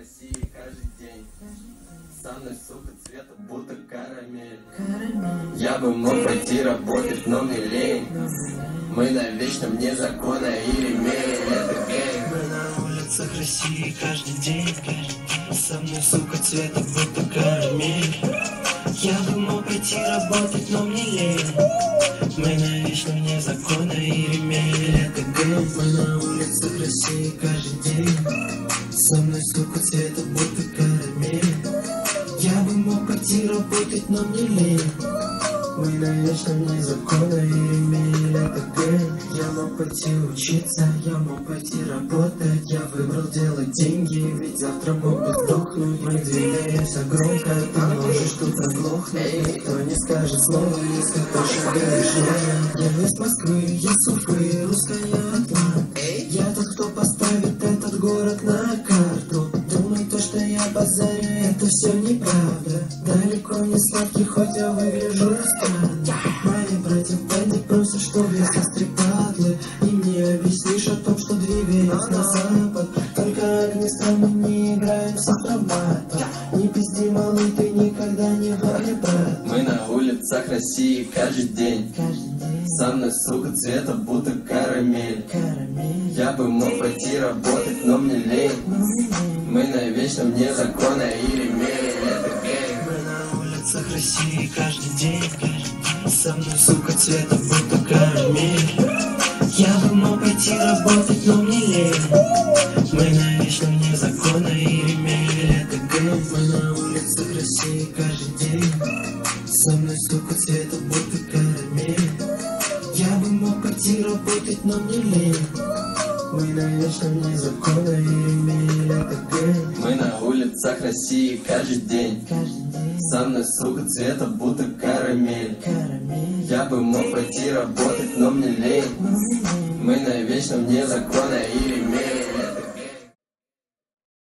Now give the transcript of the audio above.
России каждый день. Со мной, сука, цвета будто карамель. Я бы мог пойти работать, но мне лень. Мы на вечном вне закона и ремень. Это гей. Мы на улицах России каждый день. Со мной, сука, цвета будто карамель. Я бы мог пойти работать, но мне лень. Мы на вечном вне закона и ремень. Это гей. Мы на улицах России каждый день. Со мной, сука, цвета будто карамель. Я бы мог пойти работать, но мне лень. Мы на вечном вне закона и ремень. Это гей. Я мог пойти учиться, я мог пойти работать. Я выбрал делать деньги, ведь завтра мог бы сдохнуть. Мы двигаемся громко, ты можешь тут оглохнуть. Никто не скажет слова, если ты шагаешь. Я из Москвы, из Уфы, русская Атлант. Я тот, кто поставит этот город на карту. Думай, то, что я базарю, это все неправда. Далеко не сладкий, хоть я выгляжу странно. Мои братья в банде просят, чтоб я сострепадлы. И мне объяснишь о том, что двигаешь на запад. Только огнестраны не играем с автоматом. Не пизди, малый, ты никогда не был, брат. Мы на улицах России каждый день. Со мной, сука, цвета будто карамель. Я бы мог пойти работать, но мне лень. Мы на вечном вне закона и ремень. Это гей. Мы на улицах России каждый день. Со мной, сука, цвета будто карамель. Я бы мог пойти работать, но мне лень. Мы на вечном вне закона и ремень. Это гей. Мы на улицах России каждый день. Со мной, сука, цвета будто карамель. Я бы мог пойти работать, но мне лень. Мы на вечном вне закона и ремень. Это гей. Мы на улицах России каждый день. Со мной, сука, цвета будто карамель. Я бы мог пойти работать, но мне лень. Мы на вечном вне закона и ремень.